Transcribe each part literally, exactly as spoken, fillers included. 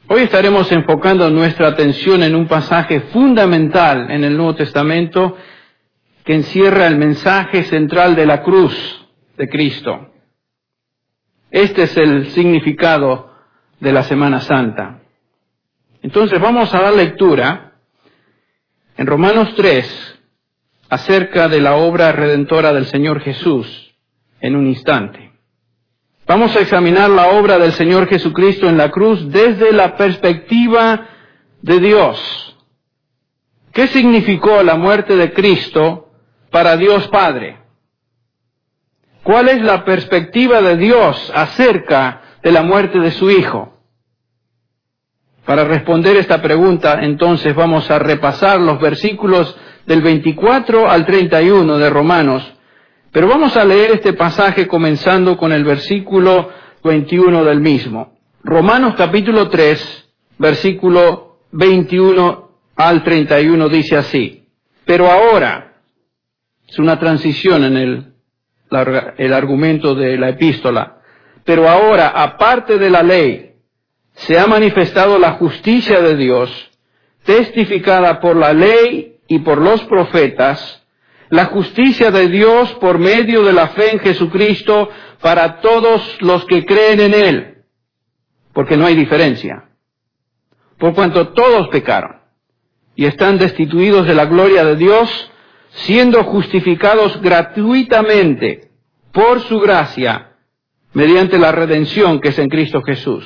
Hoy estaremos enfocando nuestra atención en un pasaje fundamental en el Nuevo Testamento que encierra el mensaje central de la cruz de Cristo. Este es el significado de la Semana Santa. Entonces vamos a dar lectura en Romanos tres acerca de la obra redentora del Señor Jesús en un instante. Vamos a examinar la obra del Señor Jesucristo en la cruz desde la perspectiva de Dios. ¿Qué significó la muerte de Cristo para Dios Padre? ¿Cuál es la perspectiva de Dios acerca de la muerte de su Hijo? Para responder esta pregunta, entonces vamos a repasar los versículos del veinticuatro al treinta y uno de Romanos. Pero vamos a leer este pasaje comenzando con el versículo veintiuno del mismo. Romanos capítulo tres, versículo veintiuno al treinta y uno dice así. Pero ahora, es una transición en el, la, el argumento de la epístola. Pero ahora, aparte de la ley, se ha manifestado la justicia de Dios, testificada por la ley y por los profetas, la justicia de Dios por medio de la fe en Jesucristo para todos los que creen en Él, porque no hay diferencia. Por cuanto todos pecaron y están destituidos de la gloria de Dios, siendo justificados gratuitamente por su gracia, mediante la redención que es en Cristo Jesús,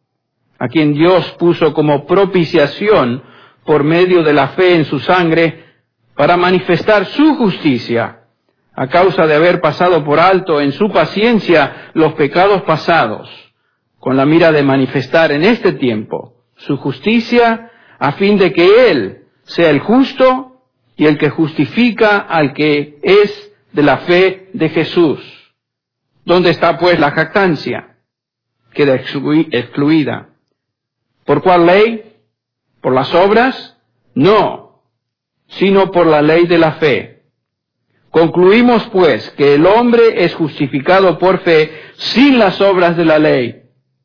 a quien Dios puso como propiciación por medio de la fe en su sangre, para manifestar su justicia, a causa de haber pasado por alto en su paciencia los pecados pasados, con la mira de manifestar en este tiempo su justicia, a fin de que Él sea el justo y el que justifica al que es de la fe de Jesús. ¿Dónde está pues la jactancia? Queda excluida. ¿Por cuál ley? ¿Por las obras? No, sino por la ley de la fe. Concluimos, pues, que el hombre es justificado por fe sin las obras de la ley.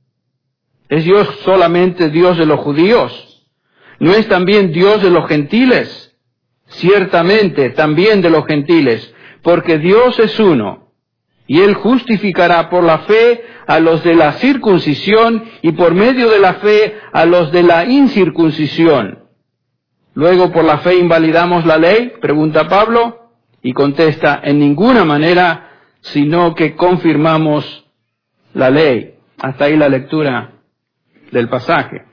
¿Es Dios solamente Dios de los judíos? ¿No es también Dios de los gentiles? Ciertamente, también de los gentiles, porque Dios es uno, y Él justificará por la fe a los de la circuncisión y por medio de la fe a los de la incircuncisión. Luego, ¿por la fe invalidamos la ley?, pregunta Pablo, y contesta, en ninguna manera, sino que confirmamos la ley. Hasta ahí la lectura del pasaje.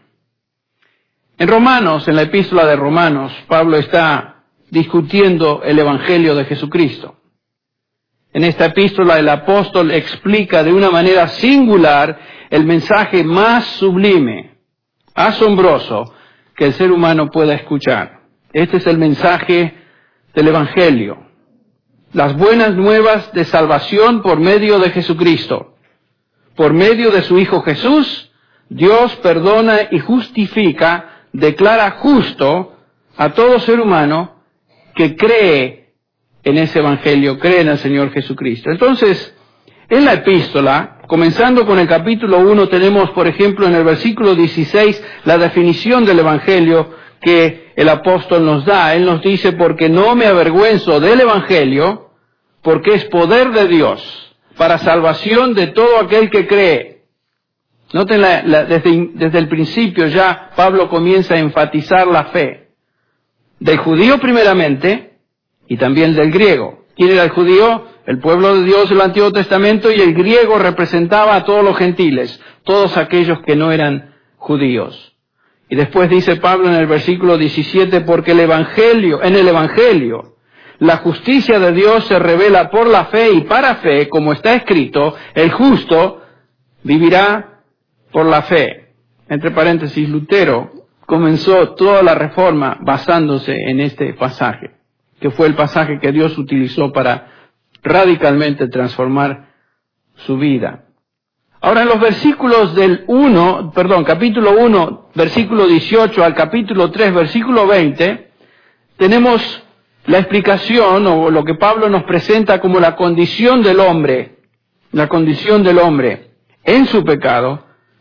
En Romanos, en la epístola de Romanos, Pablo está discutiendo el Evangelio de Jesucristo. En esta epístola el apóstol explica de una manera singular el mensaje más sublime, asombroso, que el ser humano pueda escuchar. Este es el mensaje del Evangelio. Las buenas nuevas de salvación por medio de Jesucristo. Por medio de su Hijo Jesús, Dios perdona y justifica, declara justo a todo ser humano que cree en ese Evangelio, cree en el Señor Jesucristo. Entonces, en la epístola, comenzando con el capítulo uno, tenemos, por ejemplo, en el versículo dieciséis, la definición del Evangelio que el apóstol nos da. Él nos dice, porque no me avergüenzo del Evangelio, porque es poder de Dios, para salvación de todo aquel que cree. Noten, la, la, desde, desde el principio ya Pablo comienza a enfatizar la fe. Del judío primeramente, y también del griego. ¿Quién era el judío? El pueblo de Dios del Antiguo Testamento, y el griego representaba a todos los gentiles, todos aquellos que no eran judíos. Y después dice Pablo en el versículo diecisiete, porque el Evangelio, en el Evangelio, la justicia de Dios se revela por la fe y para fe, como está escrito, el justo vivirá por la fe. Entre paréntesis, Lutero comenzó toda la reforma basándose en este pasaje, que fue el pasaje que Dios utilizó para radicalmente transformar su vida. Ahora, en los versículos del uno, perdón, capítulo uno, versículo dieciocho al capítulo tres, versículo veinte, tenemos la explicación o lo que Pablo nos presenta como la condición del hombre, la condición del hombre en su pecado,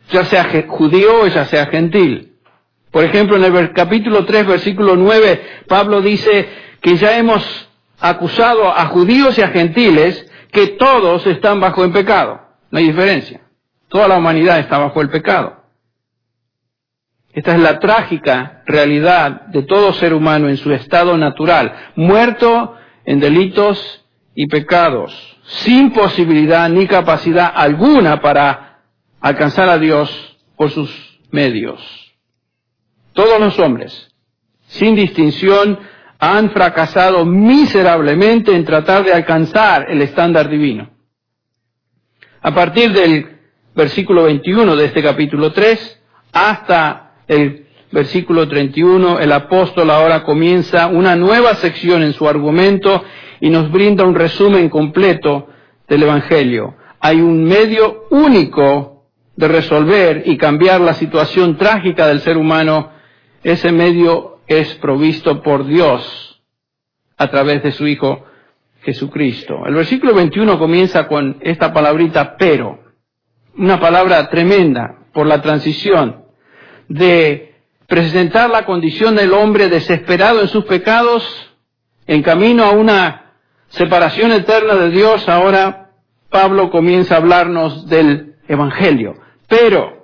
ya sea judío o ya sea gentil. Por ejemplo, en el capítulo tres, versículo nueve, Pablo dice que ya hemos acusado a judíos y a gentiles que todos están bajo el pecado. No hay diferencia. Toda la humanidad está bajo el pecado. Esta es la trágica realidad de todo ser humano en su estado natural, muerto en delitos y pecados, sin posibilidad ni capacidad alguna para alcanzar a Dios por sus medios. Todos los hombres, sin distinción, han fracasado miserablemente en tratar de alcanzar el estándar divino. A partir del versículo veintiuno de este capítulo tres hasta el versículo treinta y uno, el apóstol ahora comienza una nueva sección en su argumento y nos brinda un resumen completo del Evangelio. Hay un medio único de resolver y cambiar la situación trágica del ser humano. Ese medio es provisto por Dios a través de su Hijo Jesucristo. El versículo veintiuno comienza con esta palabrita pero, una palabra tremenda por la transición de presentar la condición del hombre desesperado en sus pecados, en camino a una separación eterna de Dios. Ahora Pablo comienza a hablarnos del Evangelio. Pero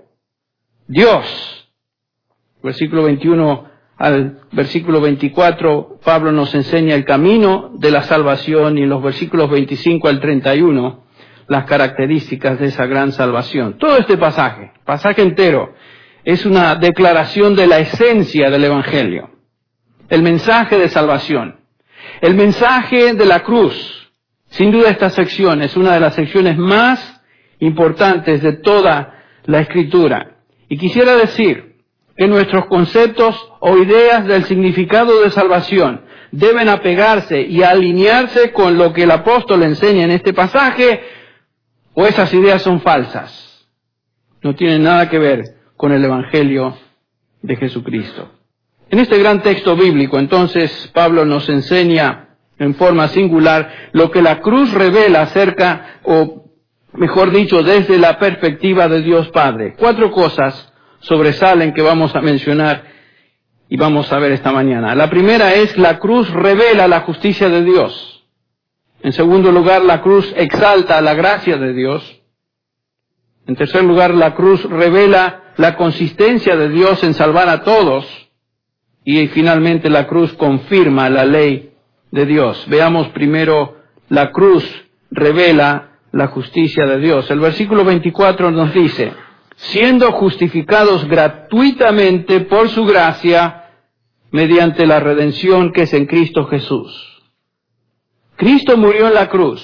Dios, versículo veintiuno al versículo veinticuatro, Pablo nos enseña el camino de la salvación, y en los versículos veinticinco al treinta y uno, las características de esa gran salvación. Todo este pasaje, pasaje entero, es una declaración de la esencia del Evangelio, el mensaje de salvación, el mensaje de la cruz. Sin duda esta sección es una de las secciones más importantes de toda la Escritura. Y quisiera decir que nuestros conceptos o ideas del significado de salvación deben apegarse y alinearse con lo que el apóstol enseña en este pasaje, o esas ideas son falsas. No tienen nada que ver con el Evangelio de Jesucristo. En este gran texto bíblico, entonces, Pablo nos enseña en forma singular lo que la cruz revela acerca, o mejor dicho, desde la perspectiva de Dios Padre. Cuatro cosas sobresalen que vamos a mencionar y vamos a ver esta mañana. La primera es: la cruz revela la justicia de Dios. En segundo lugar, la cruz exalta la gracia de Dios. En tercer lugar, la cruz revela la consistencia de Dios en salvar a todos. Y finalmente, la cruz confirma la ley de Dios. Veamos primero, la cruz revela la justicia de Dios. El versículo veinticuatro nos dice: siendo justificados gratuitamente por su gracia, mediante la redención que es en Cristo Jesús. Cristo murió en la cruz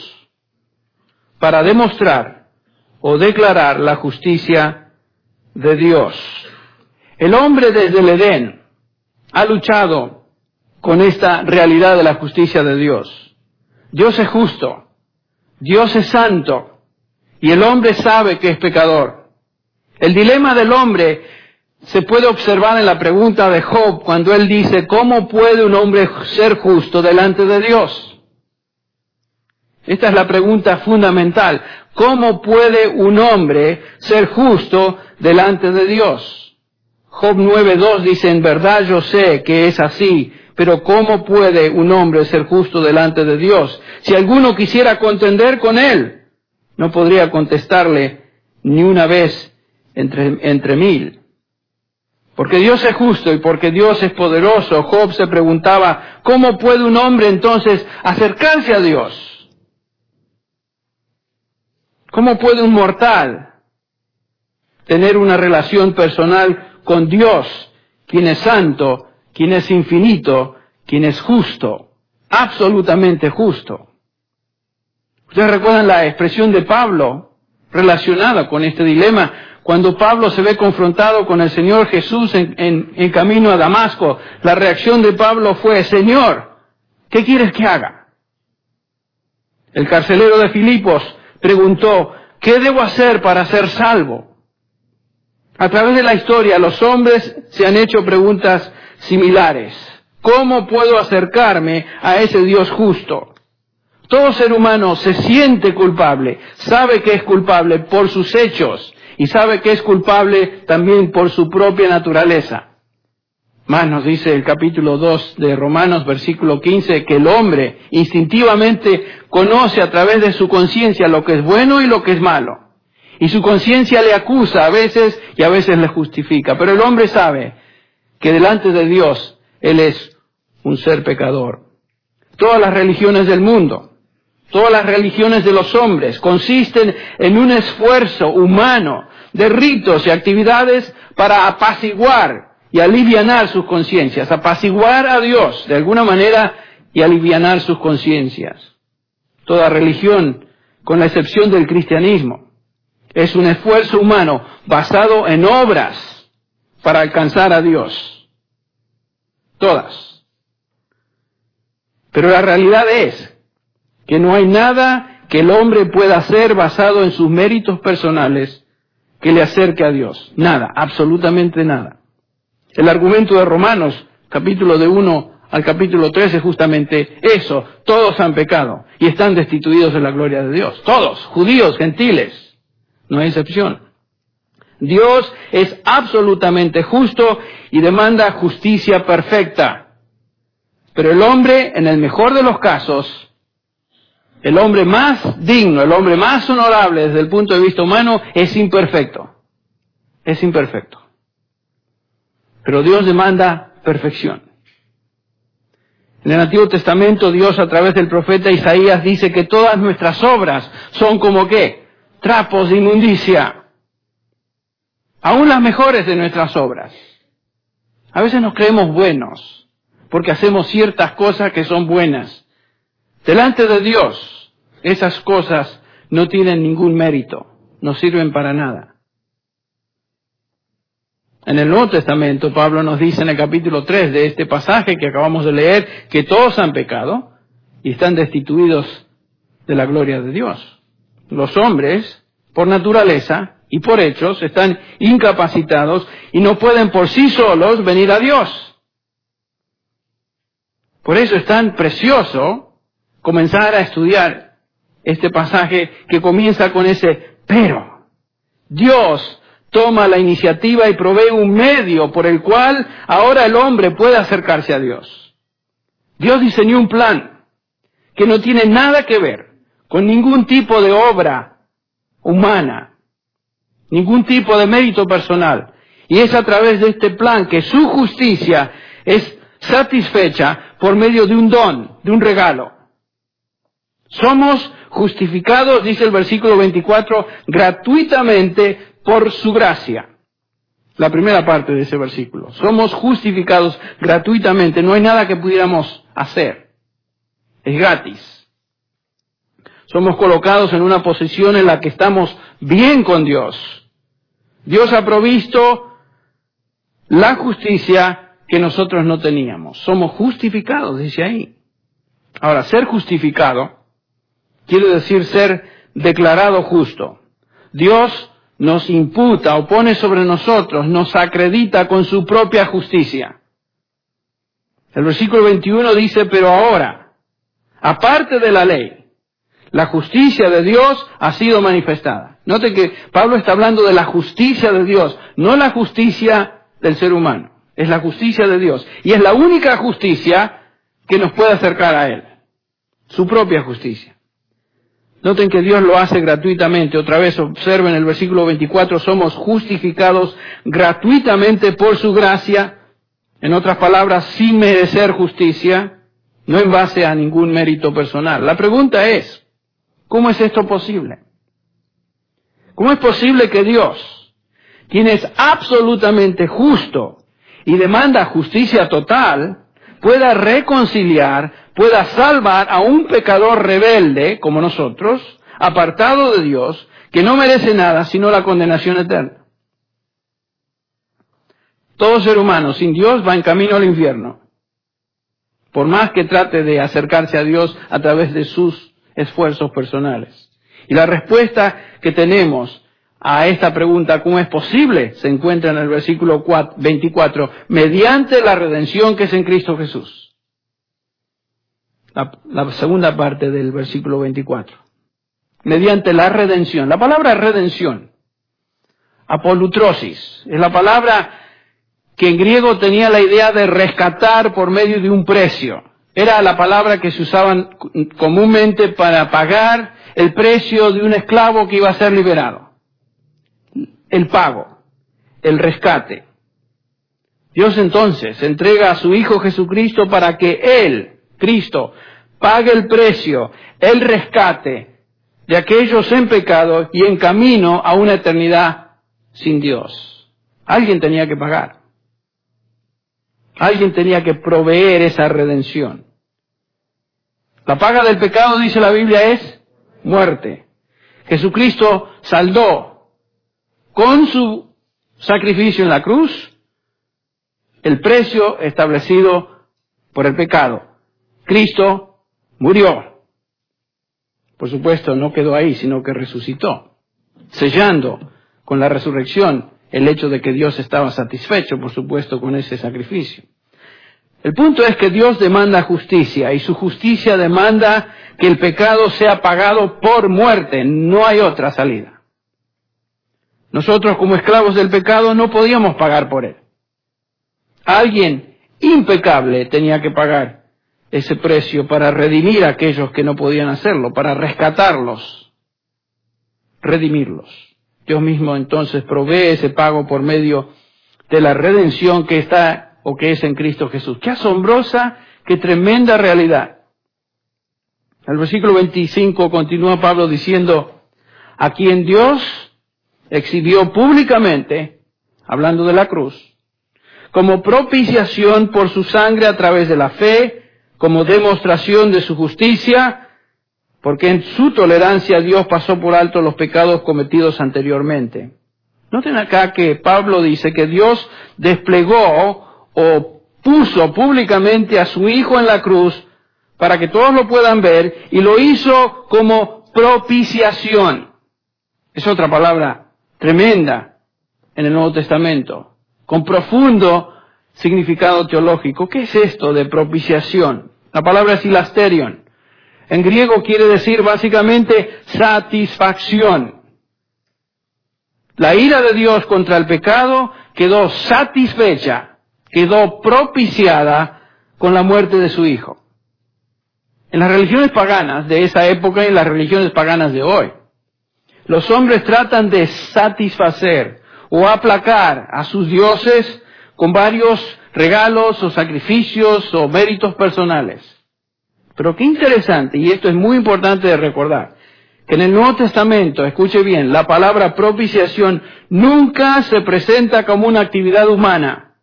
para demostrar o declarar la justicia de Dios. El hombre desde el Edén ha luchado con esta realidad de la justicia de Dios. Dios es justo, Dios es santo, y el hombre sabe que es pecador. El dilema del hombre se puede observar en la pregunta de Job, cuando él dice: ¿cómo puede un hombre ser justo delante de Dios? Esta es la pregunta fundamental. ¿Cómo puede un hombre ser justo delante de Dios? Job nueve dos dice: en verdad yo sé que es así, pero ¿cómo puede un hombre ser justo delante de Dios? Si alguno quisiera contender con él, no podría contestarle ni una vez entre, entre mil. Porque Dios es justo y porque Dios es poderoso. Job se preguntaba: ¿cómo puede un hombre entonces acercarse a Dios? ¿Cómo puede un mortal tener una relación personal con Dios, quien es santo, quien es infinito, quien es justo, absolutamente justo? Ustedes recuerdan la expresión de Pablo relacionada con este dilema, cuando Pablo se ve confrontado con el Señor Jesús en, en, en camino a Damasco. La reacción de Pablo fue: Señor, ¿qué quieres que haga? El carcelero de Filipos preguntó: ¿qué debo hacer para ser salvo? A través de la historia, los hombres se han hecho preguntas similares. ¿Cómo puedo acercarme a ese Dios justo? Todo ser humano se siente culpable, sabe que es culpable por sus hechos y sabe que es culpable también por su propia naturaleza. Más nos dice el capítulo dos de Romanos, versículo quince, que el hombre instintivamente conoce a través de su conciencia lo que es bueno y lo que es malo. Y su conciencia le acusa a veces y a veces le justifica. Pero el hombre sabe que delante de Dios él es un ser pecador. Todas las religiones del mundo, todas las religiones de los hombres consisten en un esfuerzo humano de ritos y actividades para apaciguar y alivianar sus conciencias, apaciguar a Dios de alguna manera y alivianar sus conciencias. Toda religión, con la excepción del cristianismo, es un esfuerzo humano basado en obras para alcanzar a Dios. Todas. Pero la realidad es que no hay nada que el hombre pueda hacer basado en sus méritos personales que le acerque a Dios. Nada, absolutamente nada. El argumento de Romanos, capítulo de uno al capítulo tres, es justamente eso. Todos han pecado y están destituidos de la gloria de Dios. Todos, judíos, gentiles. No hay excepción. Dios es absolutamente justo y demanda justicia perfecta. Pero el hombre, en el mejor de los casos, el hombre más digno, el hombre más honorable desde el punto de vista humano, es imperfecto. Es imperfecto. Pero Dios demanda perfección. En el Antiguo Testamento, Dios a través del profeta Isaías dice que todas nuestras obras son como ¿qué? Trapos de inmundicia. Aún las mejores de nuestras obras. A veces nos creemos buenos porque hacemos ciertas cosas que son buenas. Delante de Dios, esas cosas no tienen ningún mérito, no sirven para nada. En el Nuevo Testamento, Pablo nos dice en el capítulo tres de este pasaje que acabamos de leer, que todos han pecado y están destituidos de la gloria de Dios. Los hombres, por naturaleza y por hechos, están incapacitados y no pueden por sí solos venir a Dios. Por eso es tan precioso comenzar a estudiar este pasaje que comienza con ese pero. Dios toma la iniciativa y provee un medio por el cual ahora el hombre puede acercarse a Dios. Dios diseñó un plan que no tiene nada que ver con ningún tipo de obra humana, ningún tipo de mérito personal. Y es a través de este plan que su justicia es satisfecha por medio de un don, de un regalo. Somos justificados, dice el versículo veinticuatro, gratuitamente por su gracia. La primera parte de ese versículo. Somos justificados gratuitamente. No hay nada que pudiéramos hacer. Es gratis. Somos colocados en una posición en la que estamos bien con Dios. Dios ha provisto la justicia que nosotros no teníamos. Somos justificados, dice ahí. Ahora, ser justificado quiere decir ser declarado justo. Dios nos imputa o pone sobre nosotros, nos acredita con su propia justicia. El versículo veintiuno dice, pero ahora, aparte de la ley, la justicia de Dios ha sido manifestada. Note que Pablo está hablando de la justicia de Dios, no la justicia del ser humano. Es la justicia de Dios. Y es la única justicia que nos puede acercar a Él. Su propia justicia. Noten que Dios lo hace gratuitamente. Otra vez observen el versículo veinticuatro, somos justificados gratuitamente por su gracia. En otras palabras, sin merecer justicia, no en base a ningún mérito personal. La pregunta es, ¿cómo es esto posible? ¿Cómo es posible que Dios, quien es absolutamente justo y demanda justicia total, pueda reconciliar, pueda salvar a un pecador rebelde como nosotros, apartado de Dios, que no merece nada sino la condenación eterna? Todo ser humano sin Dios va en camino al infierno, por más que trate de acercarse a Dios a través de sus esfuerzos personales. Y la respuesta que tenemos a esta pregunta, ¿cómo es posible?, se encuentra en el versículo veinticuatro, mediante la redención que es en Cristo Jesús. La, la segunda parte del versículo veinticuatro. Mediante la redención. La palabra redención apolutrosis. Es la palabra que en griego tenía la idea de rescatar por medio de un precio. Era la palabra que se usaban comúnmente para pagar el precio de un esclavo que iba a ser liberado. El pago, el rescate. Dios entonces entrega a su Hijo Jesucristo para que Él, Cristo, pague el precio, el rescate de aquellos en pecado y en camino a una eternidad sin Dios. Alguien tenía que pagar. Alguien tenía que proveer esa redención. La paga del pecado, dice la Biblia, es muerte. Jesucristo saldó con su sacrificio en la cruz el precio establecido por el pecado. Cristo murió. Por supuesto, no quedó ahí, sino que resucitó, sellando con la resurrección el hecho de que Dios estaba satisfecho, por supuesto, con ese sacrificio. El punto es que Dios demanda justicia, y su justicia demanda que el pecado sea pagado por muerte. No hay otra salida. Nosotros, como esclavos del pecado, no podíamos pagar por él. Alguien impecable tenía que pagar ese precio para redimir a aquellos que no podían hacerlo, para rescatarlos, redimirlos. Dios mismo entonces provee ese pago por medio de la redención que está o que es en Cristo Jesús. ¡Qué asombrosa, qué tremenda realidad! El versículo veinticinco continúa Pablo diciendo, a quien Dios exhibió públicamente, hablando de la cruz, como propiciación por su sangre a través de la fe, como demostración de su justicia, porque en su tolerancia Dios pasó por alto los pecados cometidos anteriormente. Noten acá que Pablo dice que Dios desplegó o puso públicamente a su Hijo en la cruz para que todos lo puedan ver, y lo hizo como propiciación. Es otra palabra tremenda en el Nuevo Testamento, con profundo significado teológico. ¿Qué es esto de propiciación? La palabra es hilasterion. En griego quiere decir básicamente satisfacción. La ira de Dios contra el pecado quedó satisfecha, quedó propiciada con la muerte de su Hijo. En las religiones paganas de esa época y en las religiones paganas de hoy, los hombres tratan de satisfacer o aplacar a sus dioses con varios regalos o sacrificios o méritos personales. Pero qué interesante, y esto es muy importante de recordar, que en el Nuevo Testamento, escuche bien, la palabra propiciación nunca se presenta como una actividad humana.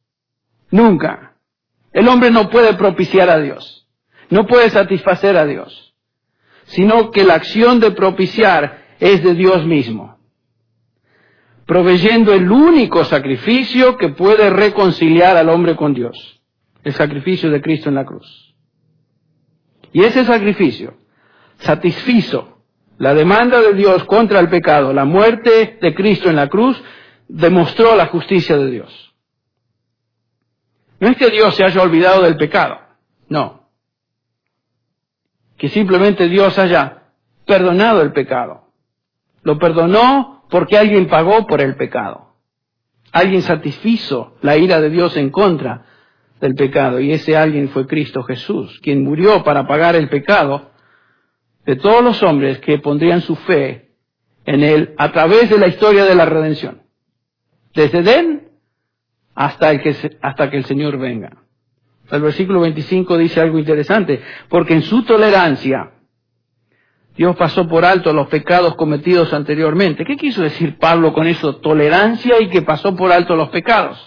Nunca. El hombre no puede propiciar a Dios, no puede satisfacer a Dios, sino que la acción de propiciar es de Dios mismo, proveyendo el único sacrificio que puede reconciliar al hombre con Dios, el sacrificio de Cristo en la cruz. Y ese sacrificio satisfizo la demanda de Dios contra el pecado. La muerte de Cristo en la cruz demostró la justicia de Dios. No es que Dios se haya olvidado del pecado, no. Que simplemente Dios haya perdonado el pecado. Lo perdonó porque alguien pagó por el pecado. Alguien satisfizo la ira de Dios en contra del pecado, y ese alguien fue Cristo Jesús, quien murió para pagar el pecado de todos los hombres que pondrían su fe en Él a través de la historia de la redención, desde Edén hasta, el que, hasta que el Señor venga. El versículo veinticinco dice algo interesante, porque en su tolerancia Dios pasó por alto los pecados cometidos anteriormente. ¿Qué quiso decir Pablo con eso? Tolerancia y que pasó por alto los pecados.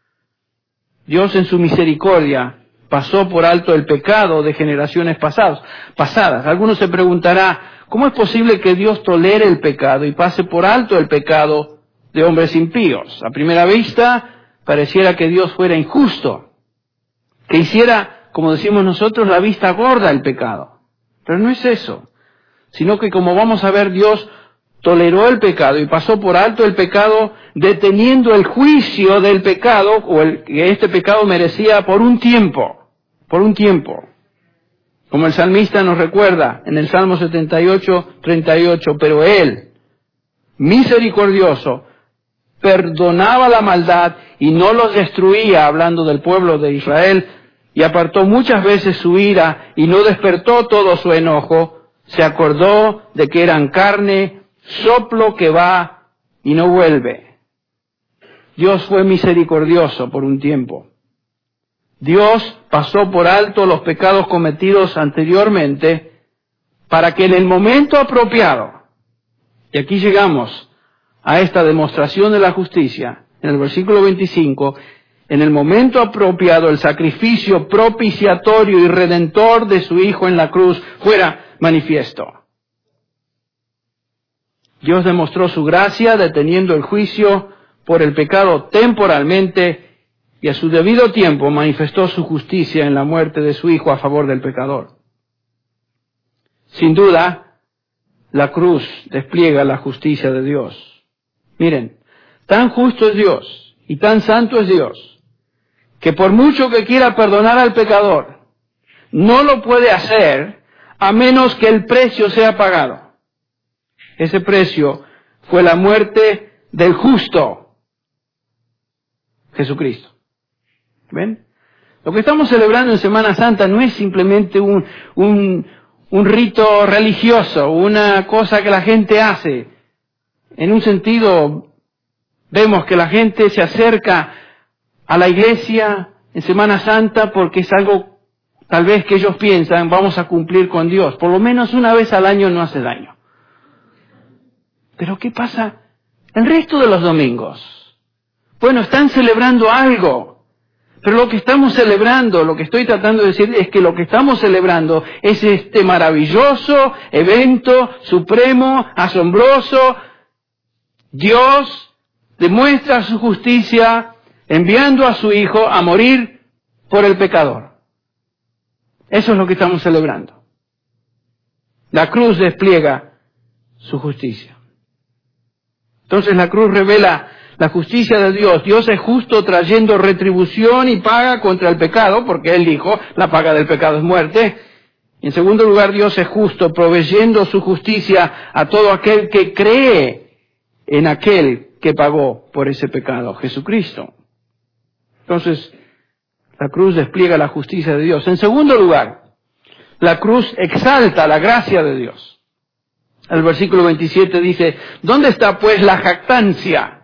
Dios en su misericordia pasó por alto el pecado de generaciones pasadas. pasadas. Algunos se preguntará, ¿cómo es posible que Dios tolere el pecado y pase por alto el pecado de hombres impíos? A primera vista, pareciera que Dios fuera injusto, que hiciera, como decimos nosotros, la vista gorda al pecado. Pero no es eso, sino que, como vamos a ver, Dios toleró el pecado y pasó por alto el pecado, deteniendo el juicio del pecado, o el que este pecado merecía por un tiempo, por un tiempo. Como el salmista nos recuerda en el Salmo setenta y ocho, treinta y ocho, pero Él, misericordioso, perdonaba la maldad y no los destruía, hablando del pueblo de Israel, y apartó muchas veces su ira y no despertó todo su enojo, se acordó de que eran carne, soplo que va y no vuelve. Dios fue misericordioso por un tiempo. Dios pasó por alto los pecados cometidos anteriormente para que en el momento apropiado, y aquí llegamos a esta demostración de la justicia, en el versículo veinticinco, en el momento apropiado el sacrificio propiciatorio y redentor de su Hijo en la cruz fuera manifiesto. Dios demostró su gracia deteniendo el juicio por el pecado temporalmente y a su debido tiempo manifestó su justicia en la muerte de su Hijo a favor del pecador. Sin duda, la cruz despliega la justicia de Dios. Miren, tan justo es Dios y tan santo es Dios, que por mucho que quiera perdonar al pecador, no lo puede hacer a menos que el precio sea pagado. Ese precio fue la muerte del justo, Jesucristo. ¿Ven? Lo que estamos celebrando en Semana Santa no es simplemente un, un, un rito religioso, una cosa que la gente hace. En un sentido, vemos que la gente se acerca a la iglesia en Semana Santa porque es algo tal vez que ellos piensan, vamos a cumplir con Dios. Por lo menos una vez al año no hace daño. Pero ¿qué pasa el resto de los domingos? Bueno, están celebrando algo. Pero lo que estamos celebrando, lo que estoy tratando de decir es que lo que estamos celebrando es este maravilloso evento supremo, asombroso. Dios demuestra su justicia enviando a su Hijo a morir por el pecador. Eso es lo que estamos celebrando. La cruz despliega su justicia. Entonces la cruz revela la justicia de Dios. Dios es justo trayendo retribución y paga contra el pecado, porque Él dijo, la paga del pecado es muerte. En segundo lugar, Dios es justo proveyendo su justicia a todo aquel que cree en aquel que pagó por ese pecado, Jesucristo. Entonces, la cruz despliega la justicia de Dios. En segundo lugar, la cruz exalta la gracia de Dios. El versículo veintisiete dice, ¿dónde está pues la jactancia?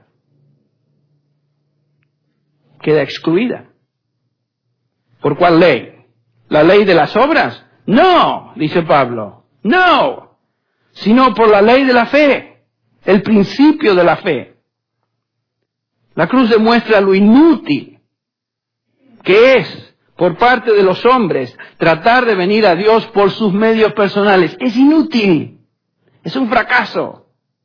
Queda excluida. ¿Por cuál ley? ¿La ley de las obras? No, dice Pablo, no, sino por la ley de la fe, el principio de la fe. La cruz demuestra lo inútil que es por parte de los hombres tratar de venir a Dios por sus medios personales. Es inútil, es un fracaso.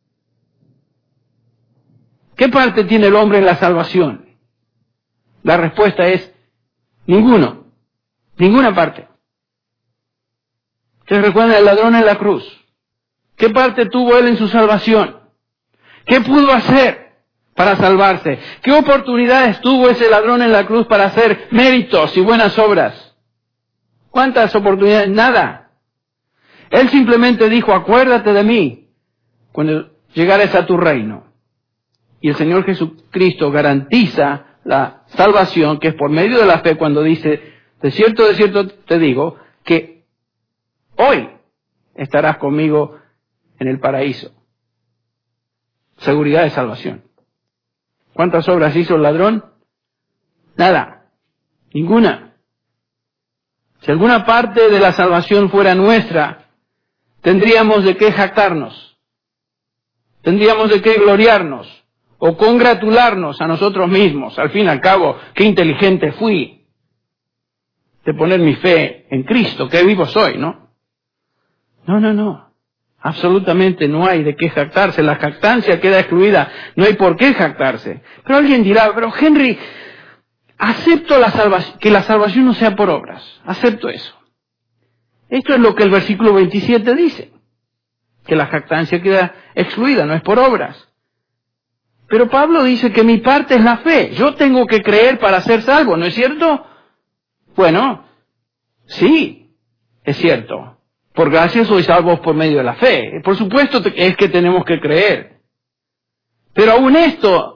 ¿Qué parte tiene el hombre en la salvación? La respuesta es ninguno, ninguna parte. ¿Ustedes recuerdan el ladrón en la cruz? ¿Qué parte tuvo él en su salvación? ¿Qué pudo hacer para salvarse? ¿Qué oportunidades tuvo ese ladrón en la cruz para hacer méritos y buenas obras? ¿Cuántas oportunidades? Nada. Él simplemente dijo, acuérdate de mí cuando llegares a tu reino. Y el Señor Jesucristo garantiza la salvación, que es por medio de la fe, cuando dice, de cierto, de cierto te digo, que hoy estarás conmigo en el paraíso. Seguridad de salvación. ¿Cuántas obras hizo el ladrón? Nada. Ninguna. Si alguna parte de la salvación fuera nuestra, tendríamos de qué jactarnos. Tendríamos de qué gloriarnos. O congratularnos a nosotros mismos. Al fin y al cabo, qué inteligente fui de poner mi fe en Cristo, qué vivo soy, ¿no? No, no, no. Absolutamente no hay de qué jactarse. La jactancia queda excluida. No hay por qué jactarse. Pero alguien dirá, pero Henry, acepto la salvación, que la salvación no sea por obras. Acepto eso. Esto es lo que el versículo veintisiete dice. Que la jactancia queda excluida, no es por obras. Pero Pablo dice que mi parte es la fe. Yo tengo que creer para ser salvo, ¿no es cierto? Bueno, sí, es cierto. Por gracia sois salvos por medio de la fe. Por supuesto es que tenemos que creer. Pero aún esto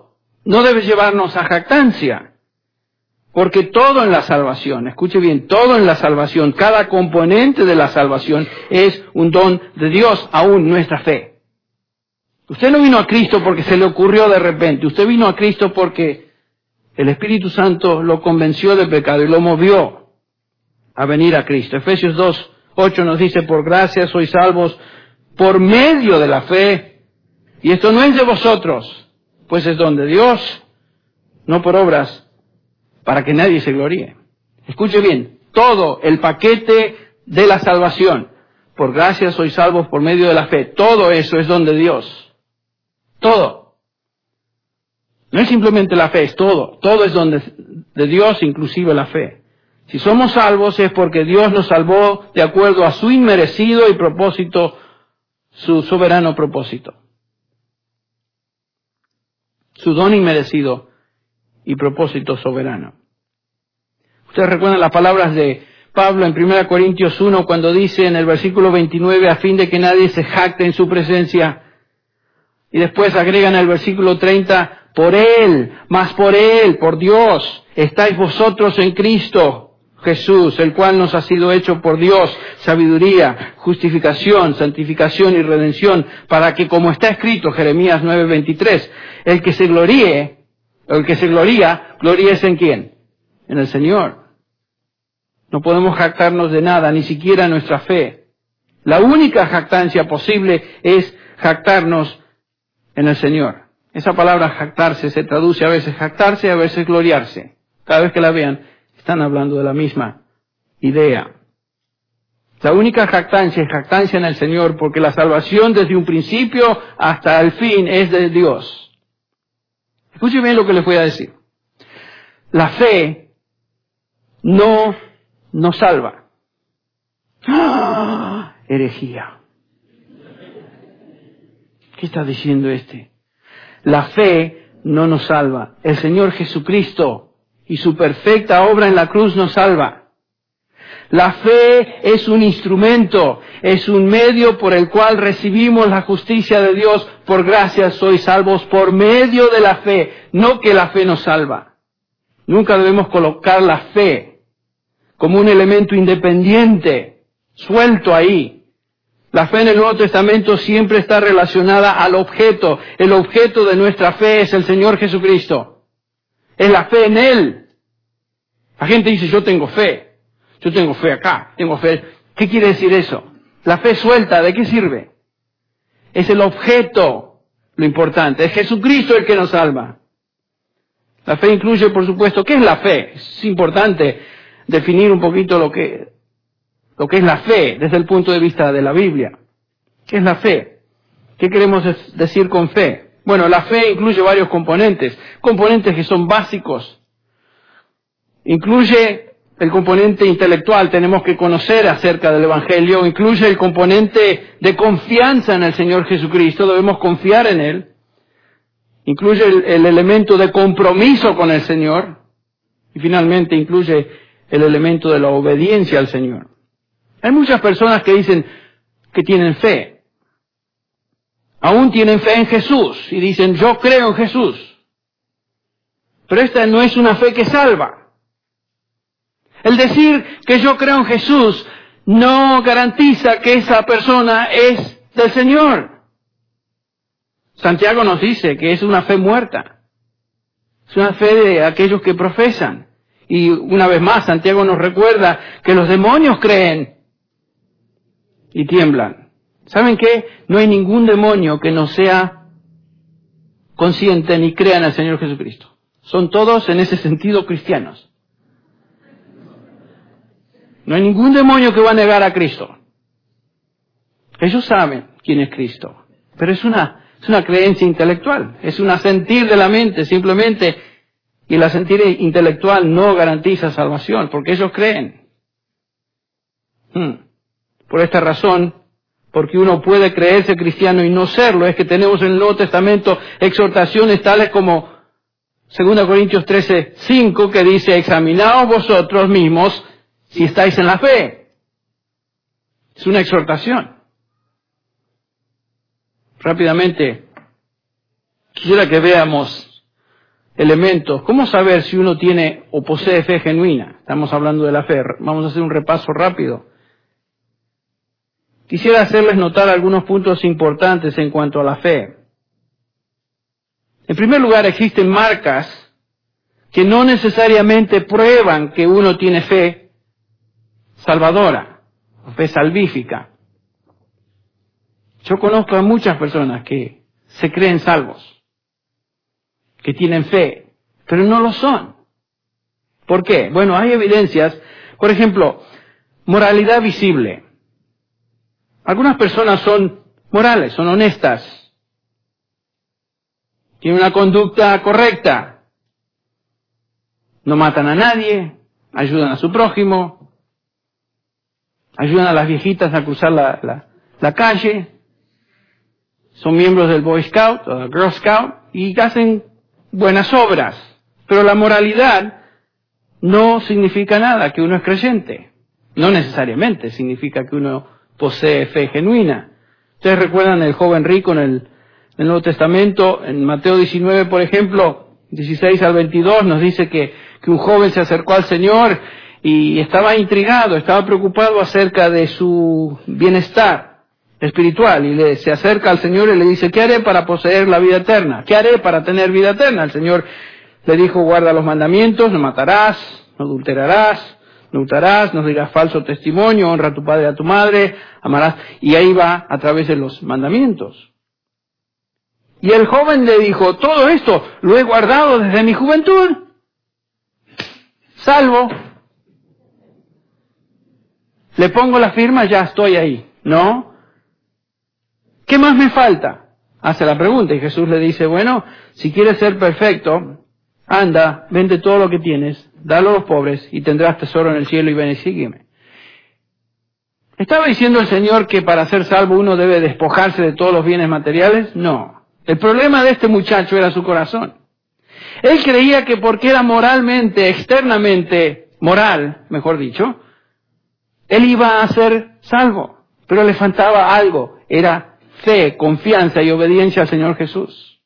no debe llevarnos a jactancia. Porque todo en la salvación, escuche bien, todo en la salvación, cada componente de la salvación es un don de Dios, aún nuestra fe. Usted no vino a Cristo porque se le ocurrió de repente. Usted vino a Cristo porque el Espíritu Santo lo convenció del pecado y lo movió a venir a Cristo. Efesios dos, ocho nos dice, por gracia sois salvos por medio de la fe. Y esto no es de vosotros, pues es don de Dios, no por obras, para que nadie se gloríe. Escuche bien, todo el paquete de la salvación, por gracia sois salvos por medio de la fe, todo eso es don de Dios. Todo. No es simplemente la fe, es todo. Todo es don de, de Dios, inclusive la fe. Si somos salvos es porque Dios nos salvó de acuerdo a su inmerecido y propósito, su soberano propósito. Su don inmerecido y propósito soberano. Ustedes recuerdan las palabras de Pablo en primera Corintios uno cuando dice en el versículo veintinueve, a fin de que nadie se jacte en su presencia. Y después agregan en el versículo treinta, por Él, más por Él, por Dios, estáis vosotros en Cristo Jesús, el cual nos ha sido hecho por Dios sabiduría, justificación, santificación y redención, para que como está escrito, Jeremías nueve veintitrés, el que se gloríe, el que se gloría, gloríese en quién? En el Señor. No podemos jactarnos de nada, ni siquiera nuestra fe. La única jactancia posible es jactarnos en el Señor. Esa palabra jactarse se traduce a veces jactarse, a veces gloriarse. Cada vez que la vean, están hablando de la misma idea. La única jactancia es jactancia en el Señor, porque la salvación desde un principio hasta el fin es de Dios. Escuchen bien lo que les voy a decir. La fe no nos salva. ¡Ah! Herejía. ¿Qué está diciendo este? La fe no nos salva. El Señor Jesucristo y su perfecta obra en la cruz nos salva. La fe es un instrumento, es un medio por el cual recibimos la justicia de Dios. Por gracia sois salvos por medio de la fe, no que la fe nos salva. Nunca debemos colocar la fe como un elemento independiente, suelto ahí. La fe en el Nuevo Testamento siempre está relacionada al objeto. El objeto de nuestra fe es el Señor Jesucristo. Es la fe en Él. La gente dice, yo tengo fe. Yo tengo fe acá, tengo fe. ¿Qué quiere decir eso? La fe suelta, ¿de qué sirve? Es el objeto lo importante. Es Jesucristo el que nos salva. La fe incluye, por supuesto, ¿qué es la fe? Es importante definir un poquito lo que, lo que es la fe desde el punto de vista de la Biblia. ¿Qué es la fe? ¿Qué queremos decir con fe? Bueno, la fe incluye varios componentes, componentes que son básicos. Incluye el componente intelectual, tenemos que conocer acerca del Evangelio, incluye el componente de confianza en el Señor Jesucristo, debemos confiar en Él. Incluye el, el elemento de compromiso con el Señor. Y finalmente incluye el elemento de la obediencia al Señor. Hay muchas personas que dicen que tienen fe. Aún tienen fe en Jesús y dicen, yo creo en Jesús. Pero esta no es una fe que salva. El decir que yo creo en Jesús no garantiza que esa persona es del Señor. Santiago nos dice que es una fe muerta. Es una fe de aquellos que profesan. Y una vez más, Santiago nos recuerda que los demonios creen y tiemblan. ¿Saben qué? No hay ningún demonio que no sea consciente ni crea en el Señor Jesucristo. Son todos en ese sentido cristianos. No hay ningún demonio que va a negar a Cristo. Ellos saben quién es Cristo. Pero es una, es una creencia intelectual. Es un asentir de la mente, simplemente. Y el asentir intelectual no garantiza salvación, porque ellos creen. Hmm. Por esta razón, porque uno puede creerse cristiano y no serlo, es que tenemos en el Nuevo Testamento exhortaciones tales como segunda Corintios trece, cinco, que dice, examinaos vosotros mismos si estáis en la fe. Es una exhortación. Rápidamente, quisiera que veamos elementos. ¿Cómo saber si uno tiene o posee fe genuina? Estamos hablando de la fe. Vamos a hacer un repaso rápido. Quisiera hacerles notar algunos puntos importantes en cuanto a la fe. En primer lugar, existen marcas que no necesariamente prueban que uno tiene fe salvadora, fe salvífica. Yo conozco a muchas personas que se creen salvos, que tienen fe, pero no lo son. ¿Por qué? Bueno, hay evidencias. Por ejemplo, moralidad visible. Algunas personas son morales, son honestas, tienen una conducta correcta, no matan a nadie, ayudan a su prójimo, ayudan a las viejitas a cruzar la, la, la calle, son miembros del Boy Scout o del Girl Scout y hacen buenas obras. Pero la moralidad no significa nada que uno es creyente. No necesariamente significa que uno posee fe genuina. Ustedes recuerdan el joven rico en el, en el Nuevo Testamento, en Mateo diecinueve, por ejemplo, dieciséis al veintidós, nos dice que, que un joven se acercó al Señor y estaba intrigado, estaba preocupado acerca de su bienestar espiritual, y le, se acerca al Señor y le dice: ¿qué haré para poseer la vida eterna? ¿Qué haré para tener vida eterna? El Señor le dijo: guarda los mandamientos, no matarás, no adulterarás, no hurtarás, no dirás falso testimonio, honra a tu padre y a tu madre, amarás. Y ahí va a través de los mandamientos. Y el joven le dijo: todo esto lo he guardado desde mi juventud. Salvo. Le pongo la firma, ya estoy ahí. ¿No? ¿Qué más me falta? Hace la pregunta y Jesús le dice: bueno, si quieres ser perfecto, anda, vende todo lo que tienes, dalo a los pobres y tendrás tesoro en el cielo y ven y sígueme. ¿Estaba diciendo el Señor que para ser salvo uno debe despojarse de todos los bienes materiales? No. El problema de este muchacho era su corazón. Él creía que porque era moralmente, externamente moral, mejor dicho, él iba a ser salvo. Pero le faltaba algo, era fe, confianza y obediencia al Señor Jesús.